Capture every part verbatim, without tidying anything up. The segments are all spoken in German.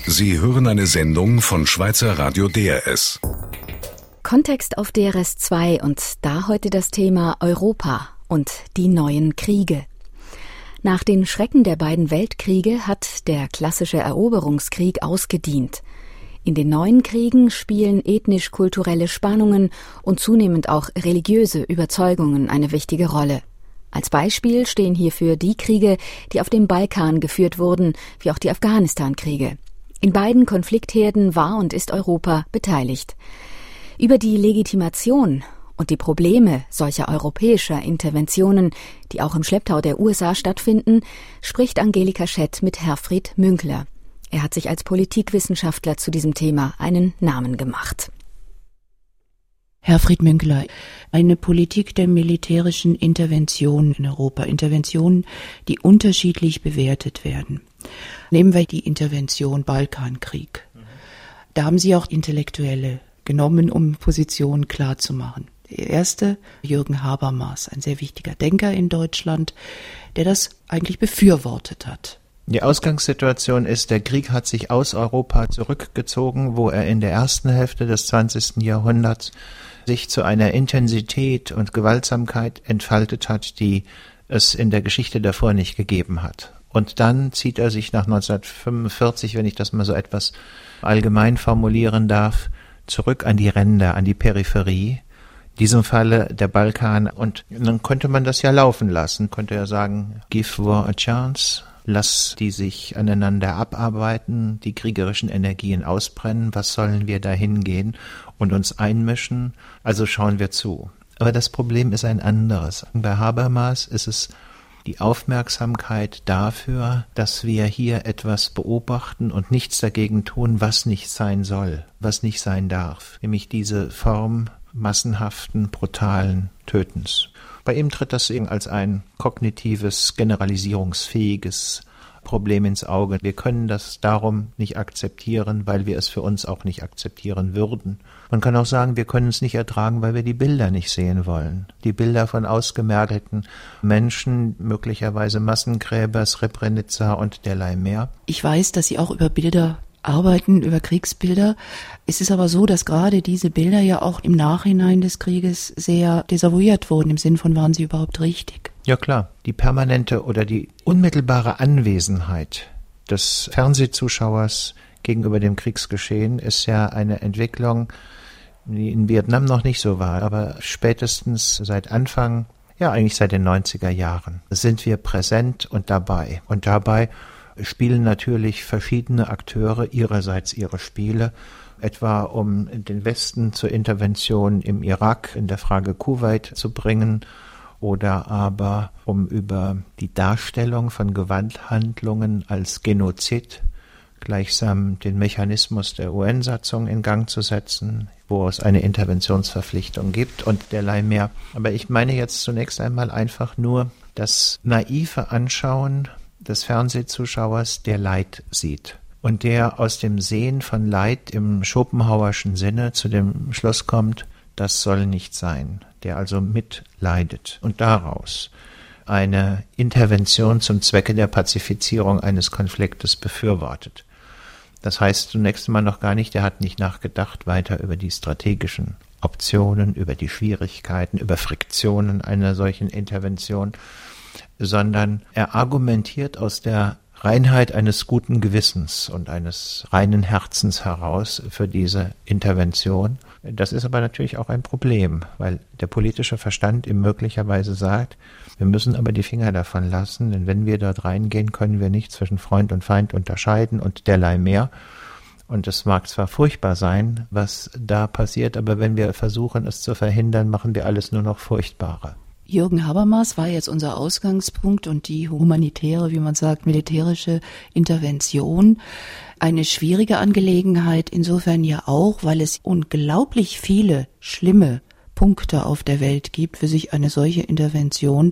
Sie hören eine Sendung von Schweizer Radio D R S. Kontext auf D R S zwei und da heute das Thema Europa und die neuen Kriege. Nach den Schrecken der beiden Weltkriege hat der klassische Eroberungskrieg ausgedient. In den neuen Kriegen spielen ethnisch-kulturelle Spannungen und zunehmend auch religiöse Überzeugungen eine wichtige Rolle. Als Beispiel stehen hierfür die Kriege, die auf dem Balkan geführt wurden, wie auch die Afghanistan-Kriege. In beiden Konfliktherden war und ist Europa beteiligt. Über die Legitimation und die Probleme solcher europäischer Interventionen, die auch im Schlepptau der U S A stattfinden, spricht Angelika Schett mit Herfried Münkler. Er hat sich als Politikwissenschaftler zu diesem Thema einen Namen gemacht. Herfried Münkler, eine Politik der militärischen Intervention in Europa, Interventionen, die unterschiedlich bewertet werden. Nehmen wir die Intervention Balkankrieg. Da haben Sie auch Intellektuelle genommen, um Positionen klar zu machen. Der erste, Jürgen Habermas, ein sehr wichtiger Denker in Deutschland, der das eigentlich befürwortet hat. Die Ausgangssituation ist, der Krieg hat sich aus Europa zurückgezogen, wo er in der ersten Hälfte des zwanzigsten Jahrhunderts sich zu einer Intensität und Gewaltsamkeit entfaltet hat, die es in der Geschichte davor nicht gegeben hat. Und dann zieht er sich nach neunzehnhundertfünfundvierzig, wenn ich das mal so etwas allgemein formulieren darf, zurück an die Ränder, an die Peripherie, in diesem Falle der Balkan. Und dann könnte man das ja laufen lassen, könnte ja sagen, give war a chance. Lass die sich aneinander abarbeiten, die kriegerischen Energien ausbrennen, was sollen wir da hingehen und uns einmischen? Also schauen wir zu. Aber das Problem ist ein anderes. Bei Habermas ist es die Aufmerksamkeit dafür, dass wir hier etwas beobachten und nichts dagegen tun, was nicht sein soll, was nicht sein darf. Nämlich diese Form massenhaften, brutalen Tötens. Bei ihm tritt das eben als ein kognitives, generalisierungsfähiges Problem ins Auge. Wir können das darum nicht akzeptieren, weil wir es für uns auch nicht akzeptieren würden. Man kann auch sagen, wir können es nicht ertragen, weil wir die Bilder nicht sehen wollen. Die Bilder von ausgemergelten Menschen, möglicherweise Massengräber, Srebrenica und derlei mehr. Ich weiß, dass Sie auch über Bilder arbeiten, über Kriegsbilder. Es ist aber so, dass gerade diese Bilder ja auch im Nachhinein des Krieges sehr desavouiert wurden, im Sinn von, waren sie überhaupt richtig? Ja klar, die permanente oder die unmittelbare Anwesenheit des Fernsehzuschauers gegenüber dem Kriegsgeschehen ist ja eine Entwicklung, die in Vietnam noch nicht so war, aber spätestens seit Anfang, ja eigentlich seit den neunziger Jahren, sind wir präsent und dabei. Und dabei spielen natürlich verschiedene Akteure ihrerseits ihre Spiele, etwa um den Westen zur Intervention im Irak in der Frage Kuwait zu bringen oder aber um über die Darstellung von Gewalthandlungen als Genozid gleichsam den Mechanismus der U N-Satzung in Gang zu setzen, wo es eine Interventionsverpflichtung gibt und derlei mehr. Aber ich meine jetzt zunächst einmal einfach nur das naive Anschauen des Fernsehzuschauers, der Leid sieht und der aus dem Sehen von Leid im Schopenhauerschen Sinne zu dem Schluss kommt, das soll nicht sein, der also mitleidet und daraus eine Intervention zum Zwecke der Pazifizierung eines Konfliktes befürwortet. Das heißt zunächst einmal noch gar nicht, der hat nicht nachgedacht weiter über die strategischen Optionen, über die Schwierigkeiten, über Friktionen einer solchen Intervention, sondern er argumentiert aus der Reinheit eines guten Gewissens und eines reinen Herzens heraus für diese Intervention. Das ist aber natürlich auch ein Problem, weil der politische Verstand ihm möglicherweise sagt, wir müssen aber die Finger davon lassen, denn wenn wir dort reingehen, können wir nicht zwischen Freund und Feind unterscheiden und derlei mehr. Und es mag zwar furchtbar sein, was da passiert, aber wenn wir versuchen, es zu verhindern, machen wir alles nur noch furchtbarer. Jürgen Habermas war jetzt unser Ausgangspunkt und die humanitäre, wie man sagt, militärische Intervention. Eine schwierige Angelegenheit, insofern ja auch, weil es unglaublich viele schlimme Punkte auf der Welt gibt, für sich eine solche Intervention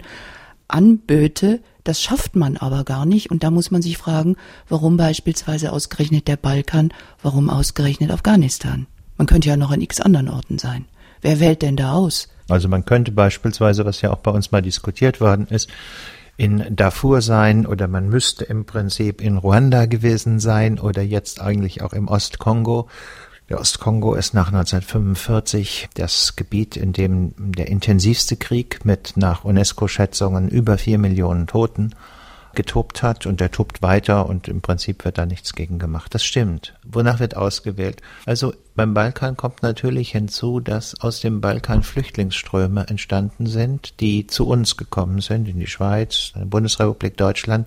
anböte. Das schafft man aber gar nicht und da muss man sich fragen, warum beispielsweise ausgerechnet der Balkan, warum ausgerechnet Afghanistan? Man könnte ja noch an x anderen Orten sein. Wer wählt denn da aus? Also man könnte beispielsweise, was ja auch bei uns mal diskutiert worden ist, in Darfur sein oder man müsste im Prinzip in Ruanda gewesen sein oder jetzt eigentlich auch im Ostkongo. Der Ostkongo ist nach neunzehnhundertfünfundvierzig das Gebiet, in dem der intensivste Krieg mit nach UNESCO-Schätzungen über vier Millionen Toten getobt hat, und der tobt weiter und im Prinzip wird da nichts gegen gemacht. Das stimmt. Wonach wird ausgewählt? Also beim Balkan kommt natürlich hinzu, dass aus dem Balkan Flüchtlingsströme entstanden sind, die zu uns gekommen sind, in die Schweiz, in die Bundesrepublik Deutschland,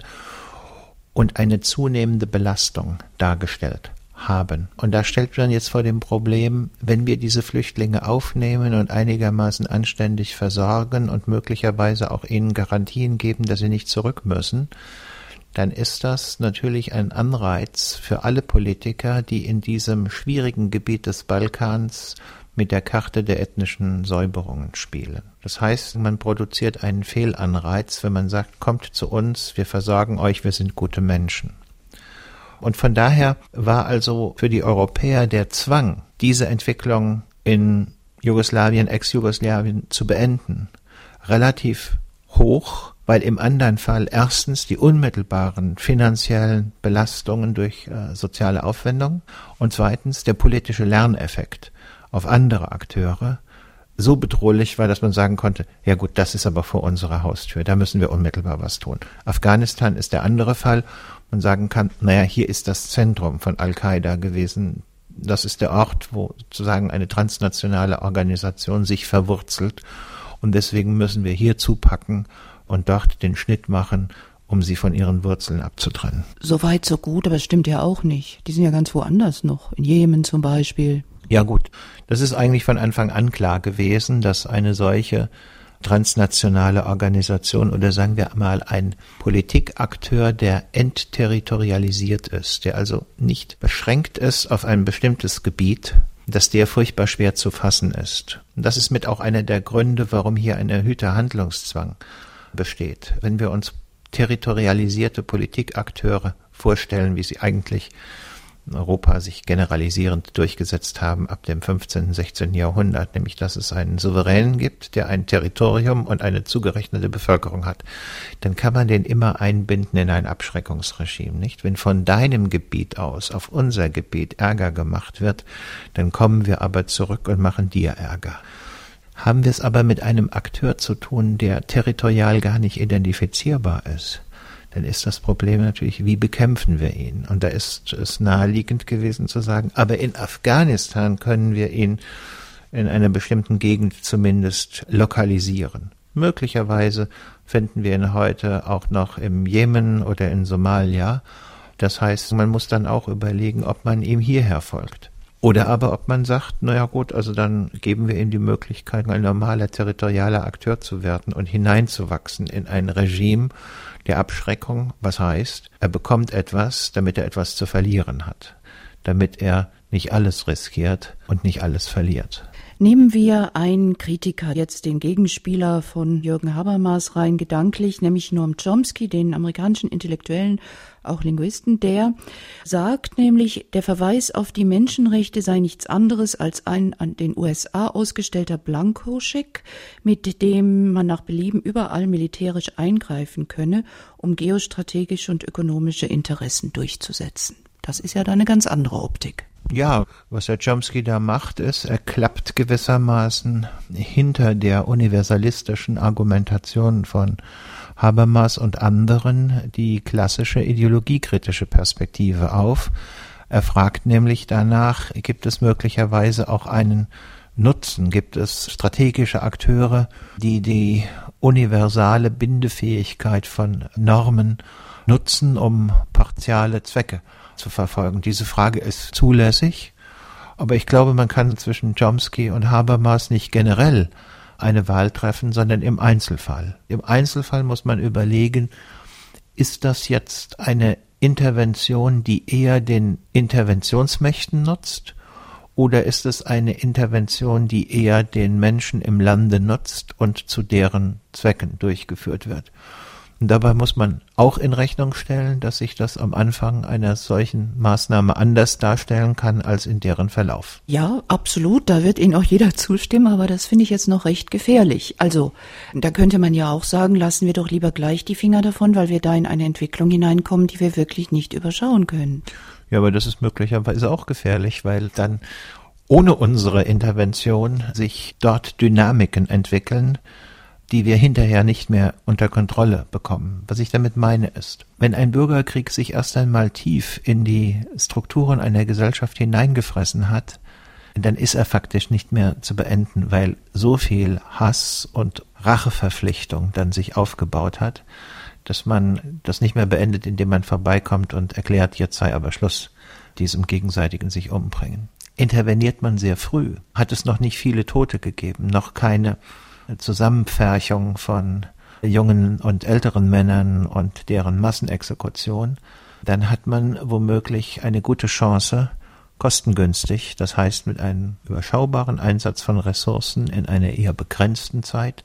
und eine zunehmende Belastung dargestellt haben. Und da stellt man jetzt vor dem Problem, wenn wir diese Flüchtlinge aufnehmen und einigermaßen anständig versorgen und möglicherweise auch ihnen Garantien geben, dass sie nicht zurück müssen, dann ist das natürlich ein Anreiz für alle Politiker, die in diesem schwierigen Gebiet des Balkans mit der Karte der ethnischen Säuberungen spielen. Das heißt, man produziert einen Fehlanreiz, wenn man sagt, kommt zu uns, wir versorgen euch, wir sind gute Menschen. Und von daher war also für die Europäer der Zwang, diese Entwicklung in Jugoslawien, Ex-Jugoslawien zu beenden, relativ hoch, weil im anderen Fall erstens die unmittelbaren finanziellen Belastungen durch äh, soziale Aufwendungen und zweitens der politische Lerneffekt auf andere Akteure so bedrohlich war, dass man sagen konnte, ja gut, das ist aber vor unserer Haustür, da müssen wir unmittelbar was tun. Afghanistan ist der andere Fall. Man sagen kann, naja, hier ist das Zentrum von Al-Qaida gewesen. Das ist der Ort, wo sozusagen eine transnationale Organisation sich verwurzelt. Und deswegen müssen wir hier zupacken und dort den Schnitt machen, um sie von ihren Wurzeln abzutrennen. So weit, so gut, aber es stimmt ja auch nicht. Die sind ja ganz woanders noch, in Jemen zum Beispiel. Ja gut, das ist eigentlich von Anfang an klar gewesen, dass eine solche transnationale Organisation oder sagen wir mal ein Politikakteur, der entterritorialisiert ist, der also nicht beschränkt ist auf ein bestimmtes Gebiet, dass der furchtbar schwer zu fassen ist. Und das ist mit auch einer der Gründe, warum hier ein erhöhter Handlungszwang besteht. Wenn wir uns territorialisierte Politikakteure vorstellen, wie sie eigentlich in Europa sich generalisierend durchgesetzt haben ab dem fünfzehnten, sechzehnten Jahrhundert, nämlich dass es einen Souveränen gibt, der ein Territorium und eine zugerechnete Bevölkerung hat, dann kann man den immer einbinden in ein Abschreckungsregime, nicht? Wenn von deinem Gebiet aus auf unser Gebiet Ärger gemacht wird, dann kommen wir aber zurück und machen dir Ärger. Haben wir es aber mit einem Akteur zu tun, der territorial gar nicht identifizierbar ist, dann ist das Problem natürlich, wie bekämpfen wir ihn? Und da ist es naheliegend gewesen zu sagen, aber in Afghanistan können wir ihn in einer bestimmten Gegend zumindest lokalisieren. Möglicherweise finden wir ihn heute auch noch im Jemen oder in Somalia. Das heißt, man muss dann auch überlegen, ob man ihm hierher folgt. Oder aber ob man sagt, naja gut, also dann geben wir ihm die Möglichkeit, ein normaler territorialer Akteur zu werden und hineinzuwachsen in ein Regime der Abschreckung, was heißt, er bekommt etwas, damit er etwas zu verlieren hat, damit er nicht alles riskiert und nicht alles verliert. Nehmen wir einen Kritiker, jetzt den Gegenspieler von Jürgen Habermas rein gedanklich, nämlich Noam Chomsky, den amerikanischen Intellektuellen, auch Linguisten, der sagt nämlich, der Verweis auf die Menschenrechte sei nichts anderes als ein an den U S A ausgestellter Blankoscheck, mit dem man nach Belieben überall militärisch eingreifen könne, um geostrategische und ökonomische Interessen durchzusetzen. Das ist ja da eine ganz andere Optik. Ja, was der Chomsky da macht, ist, er klappt gewissermaßen hinter der universalistischen Argumentation von Habermas und anderen die klassische ideologiekritische Perspektive auf. Er fragt nämlich danach, gibt es möglicherweise auch einen Nutzen, gibt es strategische Akteure, die die universale Bindefähigkeit von Normen nutzen, um partiale Zwecke zu verfolgen. Diese Frage ist zulässig, aber ich glaube, man kann zwischen Chomsky und Habermas nicht generell eine Wahl treffen, sondern im Einzelfall. Im Einzelfall muss man überlegen, ist das jetzt eine Intervention, die eher den Interventionsmächten nutzt, oder ist es eine Intervention, die eher den Menschen im Lande nutzt und zu deren Zwecken durchgeführt wird? Und dabei muss man auch in Rechnung stellen, dass sich das am Anfang einer solchen Maßnahme anders darstellen kann als in deren Verlauf. Ja, absolut. Da wird Ihnen auch jeder zustimmen, aber das finde ich jetzt noch recht gefährlich. Also, da könnte man ja auch sagen, lassen wir doch lieber gleich die Finger davon, weil wir da in eine Entwicklung hineinkommen, die wir wirklich nicht überschauen können. Ja, aber das ist möglicherweise auch gefährlich, weil dann ohne unsere Intervention sich dort Dynamiken entwickeln, die wir hinterher nicht mehr unter Kontrolle bekommen. Was ich damit meine ist, wenn ein Bürgerkrieg sich erst einmal tief in die Strukturen einer Gesellschaft hineingefressen hat, dann ist er faktisch nicht mehr zu beenden, weil so viel Hass und Racheverpflichtung dann sich aufgebaut hat, dass man das nicht mehr beendet, indem man vorbeikommt und erklärt, jetzt sei aber Schluss, diesem gegenseitigen sich umbringen. Interveniert man sehr früh, hat es noch nicht viele Tote gegeben, noch keine Zusammenpferchung von jungen und älteren Männern und deren Massenexekution, dann hat man womöglich eine gute Chance, kostengünstig, das heißt mit einem überschaubaren Einsatz von Ressourcen in einer eher begrenzten Zeit,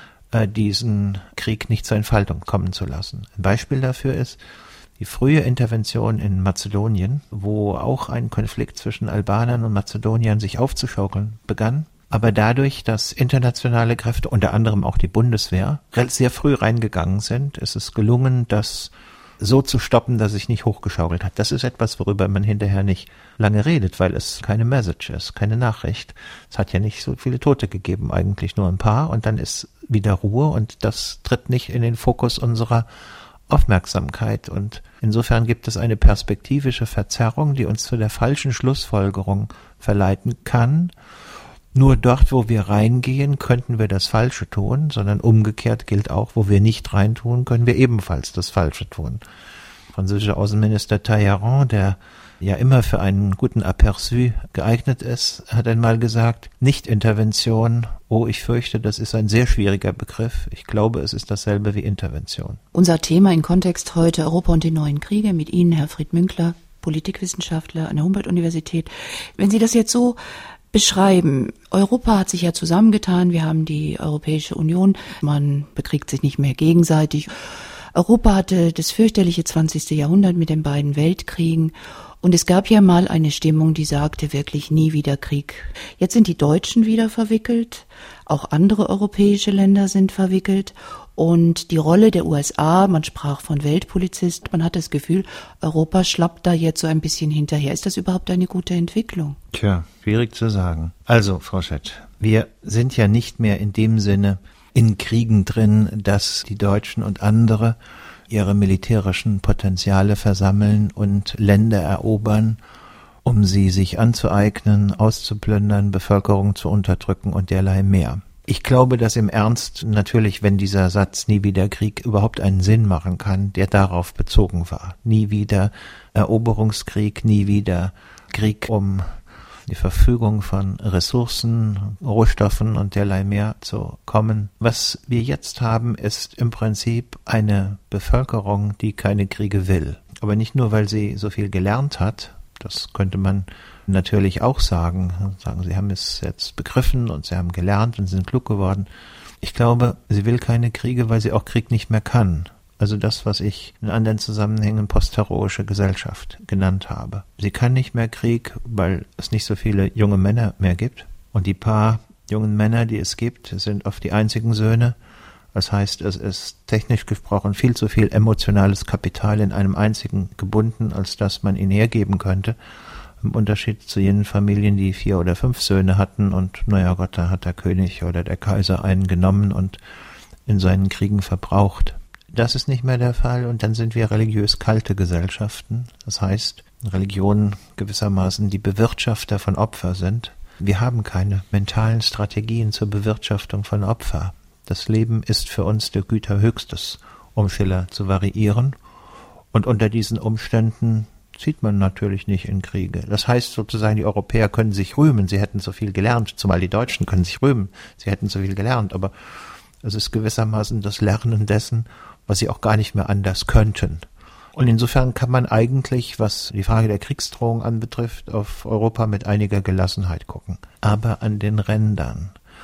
diesen Krieg nicht zur Entfaltung kommen zu lassen. Ein Beispiel dafür ist die frühe Intervention in Mazedonien, wo auch ein Konflikt zwischen Albanern und Mazedoniern sich aufzuschaukeln begann. Aber dadurch, dass internationale Kräfte, unter anderem auch die Bundeswehr, sehr früh reingegangen sind, ist es gelungen, das so zu stoppen, dass es sich nicht hochgeschaukelt hat. Das ist etwas, worüber man hinterher nicht lange redet, weil es keine Message ist, keine Nachricht. Es hat ja nicht so viele Tote gegeben, eigentlich nur ein paar, und dann ist wieder Ruhe und das tritt nicht in den Fokus unserer Aufmerksamkeit. Und insofern gibt es eine perspektivische Verzerrung, die uns zu der falschen Schlussfolgerung verleiten kann. Nur dort, wo wir reingehen, könnten wir das Falsche tun, sondern umgekehrt gilt auch, wo wir nicht reintun, können wir ebenfalls das Falsche tun. Französischer Außenminister Talleyrand, der ja immer für einen guten Aperçu geeignet ist, hat einmal gesagt, Nicht-Intervention, oh, ich fürchte, das ist ein sehr schwieriger Begriff. Ich glaube, es ist dasselbe wie Intervention. Unser Thema im Kontext heute Europa und die neuen Kriege mit Ihnen, Herr Fried Münkler, Politikwissenschaftler an der Humboldt-Universität. Wenn Sie das jetzt so beschreiben, Europa hat sich ja zusammengetan, wir haben die Europäische Union, man bekriegt sich nicht mehr gegenseitig. Europa hatte das fürchterliche zwanzigste Jahrhundert mit den beiden Weltkriegen und es gab ja mal eine Stimmung, die sagte wirklich nie wieder Krieg. Jetzt sind die Deutschen wieder verwickelt, auch andere europäische Länder sind verwickelt und die Rolle der U S A, man sprach von Weltpolizist, man hat das Gefühl, Europa schlappt da jetzt so ein bisschen hinterher. Ist das überhaupt eine gute Entwicklung? Tja, schwierig zu sagen. Also, Frau Schett, wir sind ja nicht mehr in dem Sinne in Kriegen drin, dass die Deutschen und andere ihre militärischen Potenziale versammeln und Länder erobern, um sie sich anzueignen, auszuplündern, Bevölkerung zu unterdrücken und derlei mehr. Ich glaube, dass im Ernst natürlich, wenn dieser Satz nie wieder Krieg überhaupt einen Sinn machen kann, der darauf bezogen war. Nie wieder Eroberungskrieg, nie wieder Krieg um die Verfügung von Ressourcen, Rohstoffen und derlei mehr zu kommen. Was wir jetzt haben, ist im Prinzip eine Bevölkerung, die keine Kriege will. Aber nicht nur, weil sie so viel gelernt hat, das könnte man natürlich auch sagen, sagen, sie haben es jetzt begriffen und sie haben gelernt und sind klug geworden. Ich glaube, sie will keine Kriege, weil sie auch Krieg nicht mehr kann. Also das, was ich in anderen Zusammenhängen postheroische Gesellschaft genannt habe. Sie kann nicht mehr Krieg, weil es nicht so viele junge Männer mehr gibt. Und die paar jungen Männer, die es gibt, sind oft die einzigen Söhne. Das heißt, es ist technisch gesprochen viel zu viel emotionales Kapital in einem einzigen gebunden, als dass man ihn hergeben könnte. Im Unterschied zu jenen Familien, die vier oder fünf Söhne hatten und, naja Gott, da hat der König oder der Kaiser einen genommen und in seinen Kriegen verbraucht. Das ist nicht mehr der Fall und dann sind wir religiös kalte Gesellschaften. Das heißt, Religionen gewissermaßen die Bewirtschafter von Opfer sind. Wir haben keine mentalen Strategien zur Bewirtschaftung von Opfer. Das Leben ist für uns der Güter höchstes, um Schiller zu variieren. Und unter diesen Umständen zieht man natürlich nicht in Kriege. Das heißt sozusagen, die Europäer können sich rühmen, sie hätten so viel gelernt, zumal die Deutschen können sich rühmen, sie hätten so viel gelernt, aber es ist gewissermaßen das Lernen dessen, was sie auch gar nicht mehr anders könnten. Und insofern kann man eigentlich, was die Frage der Kriegsdrohung anbetrifft, auf Europa mit einiger Gelassenheit gucken. Aber an den Rändern, wo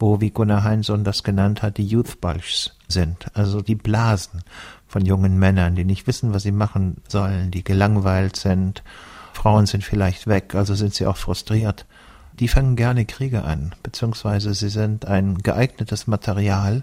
wo, wie Gunnar Heinsohn das genannt hat, die Youth Bulges sind, also die Blasen von jungen Männern, die nicht wissen, was sie machen sollen, die gelangweilt sind. Frauen sind vielleicht weg, also sind sie auch frustriert. Die fangen gerne Kriege an, beziehungsweise sie sind ein geeignetes Material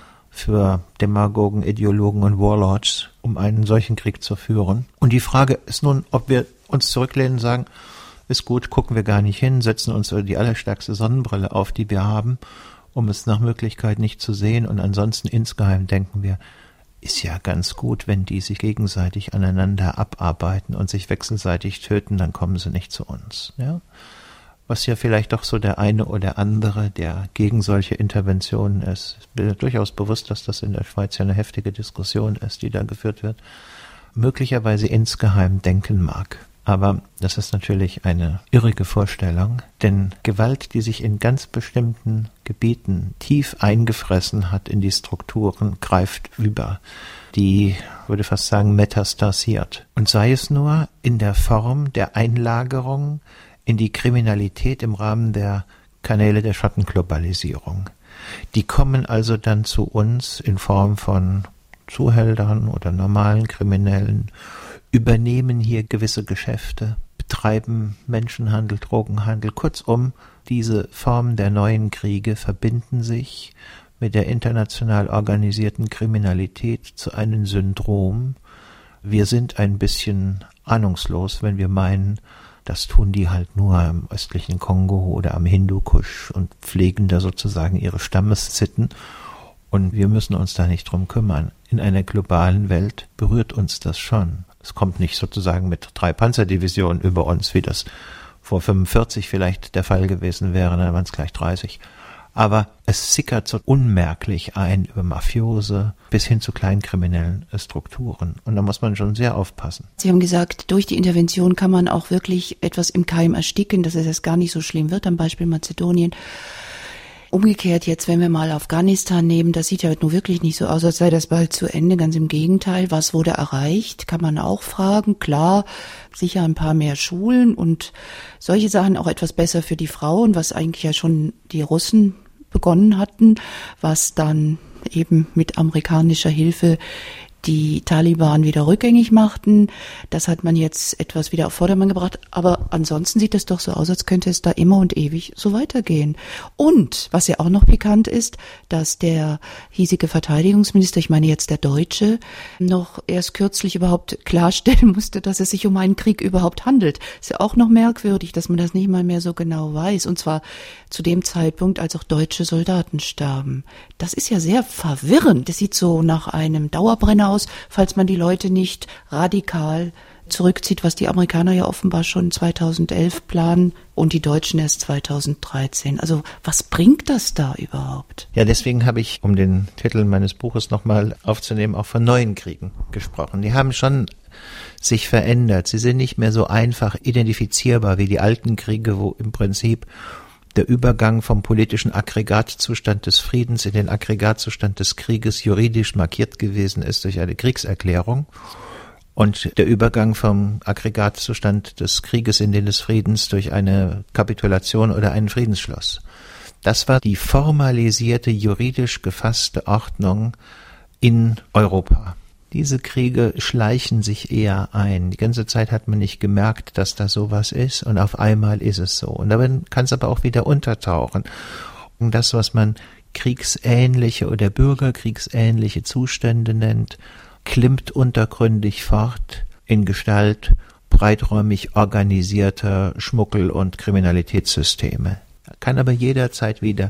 für Demagogen, Ideologen und Warlords, um einen solchen Krieg zu führen. Und die Frage ist nun, ob wir uns zurücklehnen und sagen, ist gut, gucken wir gar nicht hin, setzen uns die allerstärkste Sonnenbrille auf, die wir haben, um es nach Möglichkeit nicht zu sehen. Und ansonsten insgeheim denken wir, ist ja ganz gut, wenn die sich gegenseitig aneinander abarbeiten und sich wechselseitig töten, dann kommen sie nicht zu uns. Ja? Was ja vielleicht doch so der eine oder andere, der gegen solche Interventionen ist. Ich bin mir durchaus bewusst, dass das in der Schweiz ja eine heftige Diskussion ist, die da geführt wird, möglicherweise insgeheim denken mag. Aber das ist natürlich eine irrige Vorstellung, denn Gewalt, die sich in ganz bestimmten Gebieten tief eingefressen hat in die Strukturen, greift über. Die, würde fast sagen, metastasiert. Und sei es nur in der Form der Einlagerung in die Kriminalität im Rahmen der Kanäle der Schattenglobalisierung. Die kommen also dann zu uns in Form von Zuhältern oder normalen Kriminellen, übernehmen hier gewisse Geschäfte, betreiben Menschenhandel, Drogenhandel. Kurzum, diese Formen der neuen Kriege verbinden sich mit der international organisierten Kriminalität zu einem Syndrom. Wir sind ein bisschen ahnungslos, wenn wir meinen, das tun die halt nur im östlichen Kongo oder am Hindukusch und pflegen da sozusagen ihre Stammessitten. Und wir müssen uns da nicht drum kümmern. In einer globalen Welt berührt uns das schon. Es kommt nicht sozusagen mit drei Panzerdivisionen über uns, wie das vor fünfundvierzig vielleicht der Fall gewesen wäre, dann waren es gleich dreißig. Aber es sickert so unmerklich ein über Mafiose bis hin zu kleinkriminellen Strukturen. Und da muss man schon sehr aufpassen. Sie haben gesagt, durch die Intervention kann man auch wirklich etwas im Keim ersticken, dass es jetzt gar nicht so schlimm wird, am Beispiel Mazedonien. Umgekehrt jetzt, wenn wir mal Afghanistan nehmen, das sieht ja nun wirklich nicht so aus, als sei das bald zu Ende. Ganz im Gegenteil. Was wurde erreicht? Kann man auch fragen. Klar, sicher ein paar mehr Schulen und solche Sachen, auch etwas besser für die Frauen, was eigentlich ja schon die Russen begonnen hatten, was dann eben mit amerikanischer Hilfe die Taliban wieder rückgängig machten. Das hat man jetzt etwas wieder auf Vordermann gebracht. Aber ansonsten sieht es doch so aus, als könnte es da immer und ewig so weitergehen. Und was ja auch noch pikant ist, dass der hiesige Verteidigungsminister, ich meine jetzt der Deutsche, noch erst kürzlich überhaupt klarstellen musste, dass es sich um einen Krieg überhaupt handelt. Ist ja auch noch merkwürdig, dass man das nicht mal mehr so genau weiß. Und zwar zu dem Zeitpunkt, als auch deutsche Soldaten starben. Das ist ja sehr verwirrend. Das sieht so nach einem Dauerbrenner aus, falls man die Leute nicht radikal zurückzieht, was die Amerikaner ja offenbar schon zweitausendelf planen und die Deutschen erst zweitausenddreizehn. Also was bringt das da überhaupt? Ja, deswegen habe ich, um den Titel meines Buches nochmal aufzunehmen, auch von neuen Kriegen gesprochen. Die haben schon sich verändert. Sie sind nicht mehr so einfach identifizierbar wie die alten Kriege, wo im Prinzip der Übergang vom politischen Aggregatzustand des Friedens in den Aggregatzustand des Krieges juridisch markiert gewesen ist durch eine Kriegserklärung und der Übergang vom Aggregatzustand des Krieges in den des Friedens durch eine Kapitulation oder einen Friedensschluss. Das war die formalisierte, juridisch gefasste Ordnung in Europa. Diese Kriege schleichen sich eher ein. Die ganze Zeit hat man nicht gemerkt, dass da sowas ist und auf einmal ist es so. Und dann kann es aber auch wieder untertauchen. Und das, was man kriegsähnliche oder bürgerkriegsähnliche Zustände nennt, klimmt untergründig fort in Gestalt breiträumig organisierter Schmuggel- und Kriminalitätssysteme. Kann aber jederzeit wieder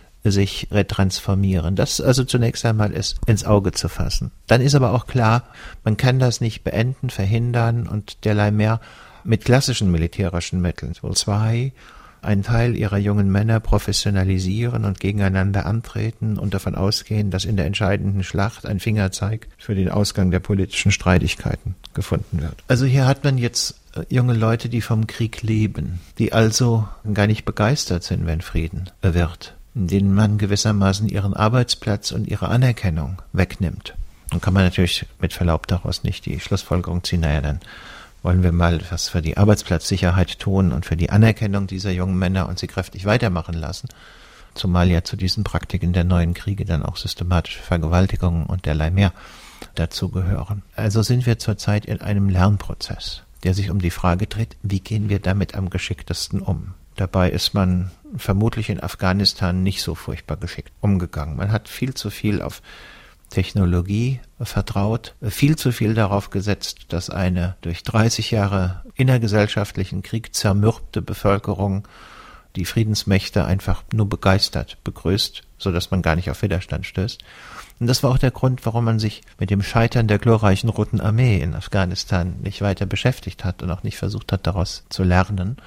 sich retransformieren. Das also zunächst einmal ist ins Auge zu fassen. Dann ist aber auch klar, man kann das nicht beenden, verhindern und derlei mehr mit klassischen militärischen Mitteln. So zwei, einen Teil ihrer jungen Männer professionalisieren und gegeneinander antreten und davon ausgehen, dass in der entscheidenden Schlacht ein Fingerzeig für den Ausgang der politischen Streitigkeiten gefunden wird. Also hier hat man jetzt junge Leute, die vom Krieg leben, die also gar nicht begeistert sind, wenn Frieden wird, denen man gewissermaßen ihren Arbeitsplatz und ihre Anerkennung wegnimmt. Dann kann man natürlich mit Verlaub daraus nicht die Schlussfolgerung ziehen, naja, dann wollen wir mal was für die Arbeitsplatzsicherheit tun und für die Anerkennung dieser jungen Männer und sie kräftig weitermachen lassen. zumal ja zu diesen Praktiken der neuen Kriege dann auch systematische Vergewaltigungen und derlei mehr dazugehören. Also sind wir zurzeit in einem Lernprozess, der sich um die Frage dreht, wie gehen wir damit am geschicktesten um? Dabei ist man vermutlich in Afghanistan nicht so furchtbar geschickt umgegangen. Man hat viel zu viel auf Technologie vertraut, viel zu viel darauf gesetzt, dass eine durch dreißig Jahre innergesellschaftlichen Krieg zermürbte Bevölkerung die Friedensmächte einfach nur begeistert begrüßt, sodass man gar nicht auf Widerstand stößt. Und das war auch der Grund, warum man sich mit dem Scheitern der glorreichen Roten Armee in Afghanistan nicht weiter beschäftigt hat und auch nicht versucht hat, daraus zu lernen.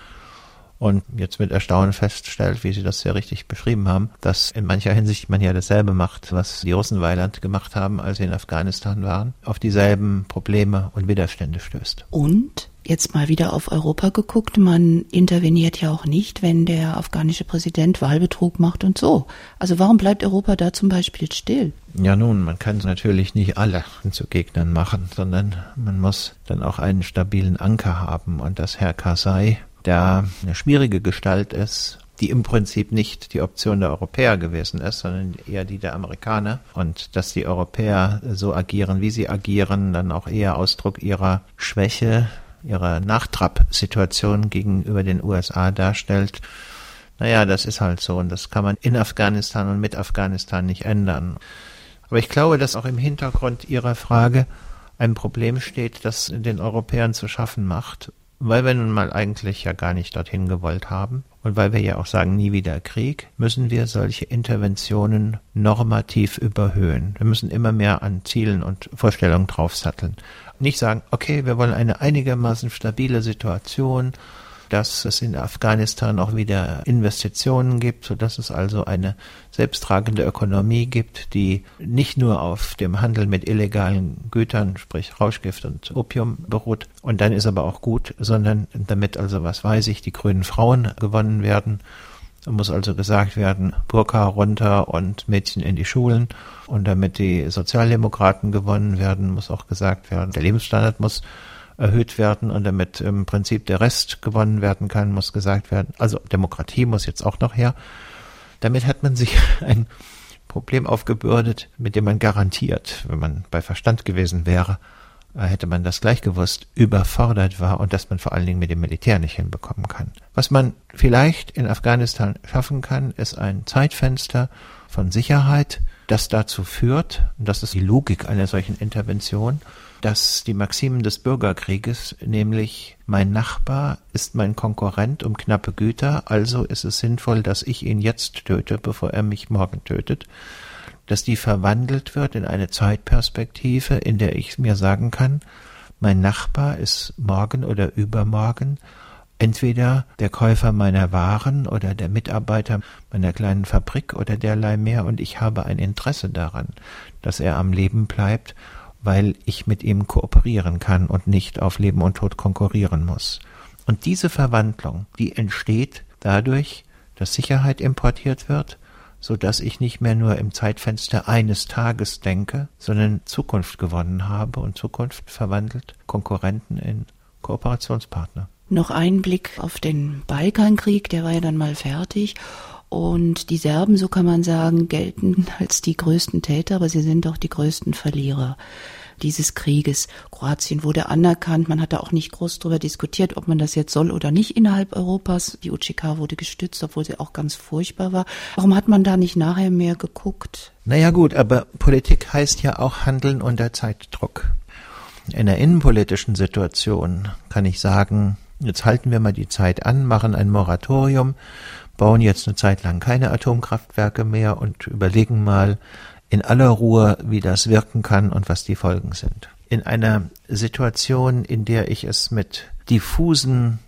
Und jetzt mit Erstaunen feststellt, wie Sie das sehr richtig beschrieben haben, dass in mancher Hinsicht man ja dasselbe macht, was die Russenweiland gemacht haben, als sie in Afghanistan waren, auf dieselben Probleme und Widerstände stößt. Und jetzt mal wieder auf Europa geguckt, man interveniert ja auch nicht, wenn der afghanische Präsident Wahlbetrug macht und so. Also warum bleibt Europa da zum Beispiel still? Ja nun, man kann natürlich nicht alle zu Gegnern machen, sondern man muss dann auch einen stabilen Anker haben. Und dass Herr Karzai, der eine schwierige Gestalt ist, die im Prinzip nicht die Option der Europäer gewesen ist, sondern eher die der Amerikaner. Und dass die Europäer so agieren, wie sie agieren, dann auch eher Ausdruck ihrer Schwäche, ihrer Nachtrab-Situation gegenüber den U S A darstellt. Naja, das ist halt so und das kann man in Afghanistan und mit Afghanistan nicht ändern. Aber ich glaube, dass auch im Hintergrund Ihrer Frage ein Problem steht, das den Europäern zu schaffen macht, weil wir nun mal eigentlich ja gar nicht dorthin gewollt haben und weil wir ja auch sagen, nie wieder Krieg, müssen wir solche Interventionen normativ überhöhen. Wir müssen immer mehr an Zielen und Vorstellungen draufsatteln. Nicht sagen, okay, wir wollen eine einigermaßen stabile Situation, dass es in Afghanistan auch wieder Investitionen gibt, sodass es also eine selbsttragende Ökonomie gibt, die nicht nur auf dem Handel mit illegalen Gütern, sprich Rauschgift und Opium beruht. Und dann ist aber auch gut, sondern damit also, was weiß ich, die grünen Frauen gewonnen werden. Da muss also gesagt werden, Burka runter und Mädchen in die Schulen. Und damit die Sozialdemokraten gewonnen werden, muss auch gesagt werden, der Lebensstandard muss erhöht werden und damit im Prinzip der Rest gewonnen werden kann, muss gesagt werden. Also Demokratie muss jetzt auch noch her. Damit hat man sich ein Problem aufgebürdet, mit dem man garantiert, wenn man bei Verstand gewesen wäre, hätte man das gleich gewusst, überfordert war und dass man vor allen Dingen mit dem Militär nicht hinbekommen kann. Was man vielleicht in Afghanistan schaffen kann, ist ein Zeitfenster von Sicherheit, das dazu führt, und das ist die Logik einer solchen Intervention, dass die Maximen des Bürgerkrieges, nämlich mein Nachbar ist mein Konkurrent um knappe Güter, also ist es sinnvoll, dass ich ihn jetzt töte, bevor er mich morgen tötet, dass die verwandelt wird in eine Zeitperspektive, in der ich mir sagen kann, mein Nachbar ist morgen oder übermorgen entweder der Käufer meiner Waren oder der Mitarbeiter meiner kleinen Fabrik oder derlei mehr und ich habe ein Interesse daran, dass er am Leben bleibt, weil ich mit ihm kooperieren kann und nicht auf Leben und Tod konkurrieren muss. Und diese Verwandlung, die entsteht dadurch, dass Sicherheit importiert wird, so dass ich nicht mehr nur im Zeitfenster eines Tages denke, sondern Zukunft gewonnen habe und Zukunft verwandelt Konkurrenten in Kooperationspartner. Noch ein Blick auf den Balkankrieg, der war ja dann mal fertig. Und die Serben, so kann man sagen, gelten als die größten Täter, aber sie sind auch die größten Verlierer dieses Krieges. Kroatien wurde anerkannt, man hat da auch nicht groß drüber diskutiert, ob man das jetzt soll oder nicht innerhalb Europas. Die U C K wurde gestützt, obwohl sie auch ganz furchtbar war. Warum hat man da nicht nachher mehr geguckt? Naja gut, aber Politik heißt ja auch Handeln unter Zeitdruck. In der innenpolitischen Situation kann ich sagen, jetzt halten wir mal die Zeit an, machen ein Moratorium, bauen jetzt eine Zeit lang keine Atomkraftwerke mehr und überlegen mal in aller Ruhe, wie das wirken kann und was die Folgen sind. In einer Situation, in der ich es mit diffusen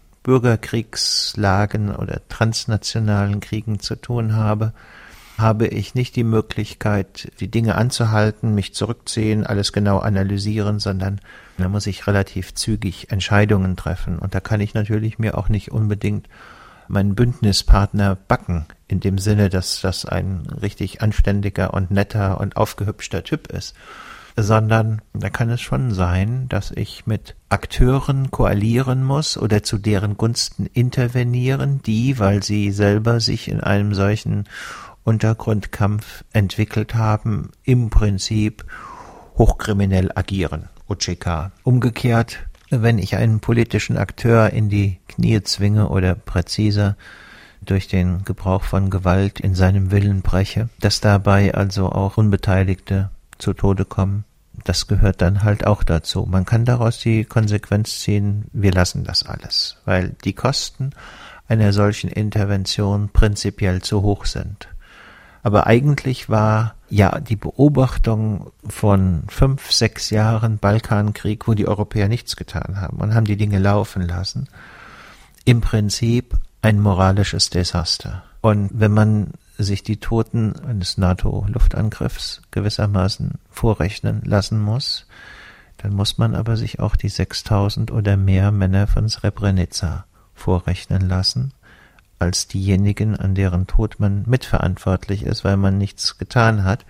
Bürgerkriegslagen oder transnationalen Kriegen zu tun habe, habe ich nicht die Möglichkeit, die Dinge anzuhalten, mich zurückziehen, alles genau analysieren, sondern da muss ich relativ zügig Entscheidungen treffen. Und da kann ich natürlich mir auch nicht unbedingt meinen Bündnispartner backen, in dem Sinne, dass das ein richtig anständiger und netter und aufgehübschter Typ ist, sondern da kann es schon sein, dass ich mit Akteuren koalieren muss oder zu deren Gunsten intervenieren, die, weil sie selber sich in einem solchen Untergrundkampf entwickelt haben, im Prinzip hochkriminell agieren, O C K. Umgekehrt, wenn ich einen politischen Akteur in die Knie zwinge oder präziser durch den Gebrauch von Gewalt in seinem Willen breche, dass dabei also auch Unbeteiligte zu Tode kommen, das gehört dann halt auch dazu. Man kann daraus die Konsequenz ziehen, wir lassen das alles, weil die Kosten einer solchen Intervention prinzipiell zu hoch sind. Aber eigentlich war ja die Beobachtung von fünf, sechs Jahren Balkankrieg, wo die Europäer nichts getan haben und haben die Dinge laufen lassen, im Prinzip ein moralisches Desaster. Und wenn man sich die Toten eines NATO-Luftangriffs gewissermaßen vorrechnen lassen muss, dann muss man aber sich auch die sechstausend oder mehr Männer von Srebrenica vorrechnen lassen, als diejenigen, an deren Tod man mitverantwortlich ist, weil man nichts getan hat,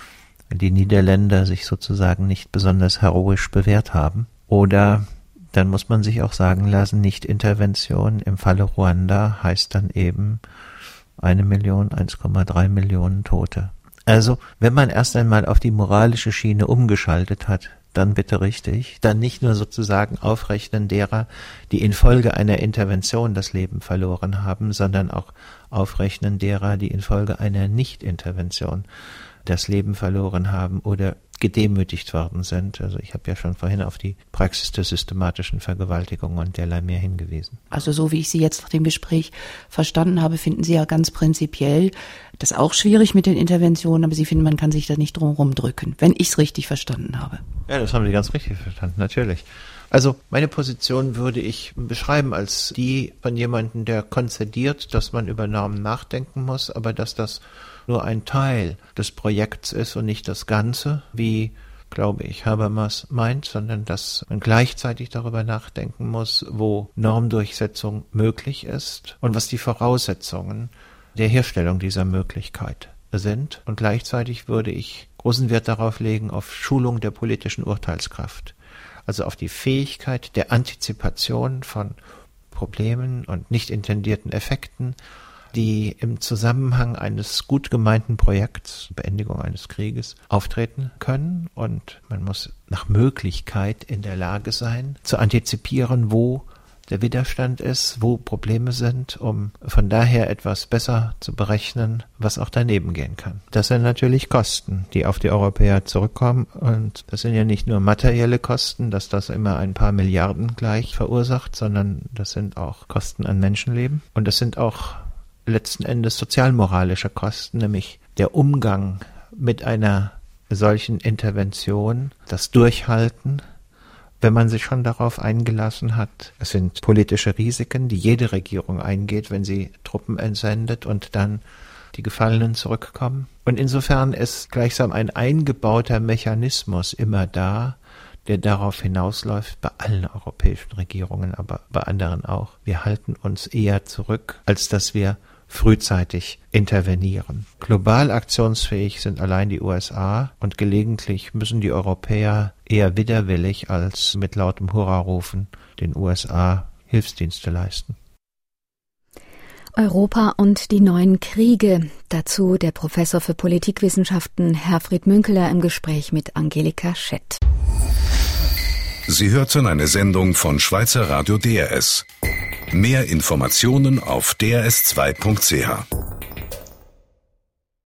die Niederländer sich sozusagen nicht besonders heroisch bewährt haben. Oder dann muss man sich auch sagen lassen, Nicht-Intervention im Falle Ruanda heißt dann eben eine Million, eins Komma drei Millionen Tote. Also, wenn man erst einmal auf die moralische Schiene umgeschaltet hat, dann bitte richtig, dann nicht nur sozusagen aufrechnen derer, die infolge einer Intervention das Leben verloren haben, sondern auch aufrechnen derer, die infolge einer Nicht-Intervention das Leben verloren haben oder gedemütigt worden sind. Also ich habe ja schon vorhin auf die Praxis der systematischen Vergewaltigung und derlei mehr hingewiesen. Also so wie ich Sie jetzt nach dem Gespräch verstanden habe, finden Sie ja ganz prinzipiell das auch schwierig mit den Interventionen, aber Sie finden, man kann sich da nicht drum rumdrücken, wenn ich es richtig verstanden habe. Ja, das haben Sie ganz richtig verstanden, natürlich. Also meine Position würde ich beschreiben als die von jemandem, der konzediert, dass man über Normen nachdenken muss, aber dass das nur ein Teil des Projekts ist und nicht das Ganze, wie, glaube ich, Habermas meint, sondern dass man gleichzeitig darüber nachdenken muss, wo Normdurchsetzung möglich ist und was die Voraussetzungen der Herstellung dieser Möglichkeit sind. Und gleichzeitig würde ich großen Wert darauf legen, auf Schulung der politischen Urteilskraft, also auf die Fähigkeit der Antizipation von Problemen und nicht intendierten Effekten, die im Zusammenhang eines gut gemeinten Projekts, Beendigung eines Krieges, auftreten können. Und man muss nach Möglichkeit in der Lage sein, zu antizipieren, wo der Widerstand ist, wo Probleme sind, um von daher etwas besser zu berechnen, was auch daneben gehen kann. Das sind natürlich Kosten, die auf die Europäer zurückkommen. Und das sind ja nicht nur materielle Kosten, dass das immer ein paar Milliarden gleich verursacht, sondern das sind auch Kosten an Menschenleben. Und das sind auch letzten Endes sozialmoralische Kosten, nämlich der Umgang mit einer solchen Intervention, das Durchhalten, wenn man sich schon darauf eingelassen hat. Es sind politische Risiken, die jede Regierung eingeht, wenn sie Truppen entsendet und dann die Gefallenen zurückkommen. Und insofern ist gleichsam ein eingebauter Mechanismus immer da, der darauf hinausläuft, bei allen europäischen Regierungen, aber bei anderen auch. Wir halten uns eher zurück, als dass wir frühzeitig intervenieren. Global aktionsfähig sind allein die U S A und gelegentlich müssen die Europäer eher widerwillig als mit lautem Hurrarufen den U S A Hilfsdienste leisten. Europa und die neuen Kriege. Dazu der Professor für Politikwissenschaften Herfried Münkeler im Gespräch mit Angelika Schett. Sie hörten eine Sendung von Schweizer Radio D R S. Mehr Informationen auf d r s zwei punkt c h.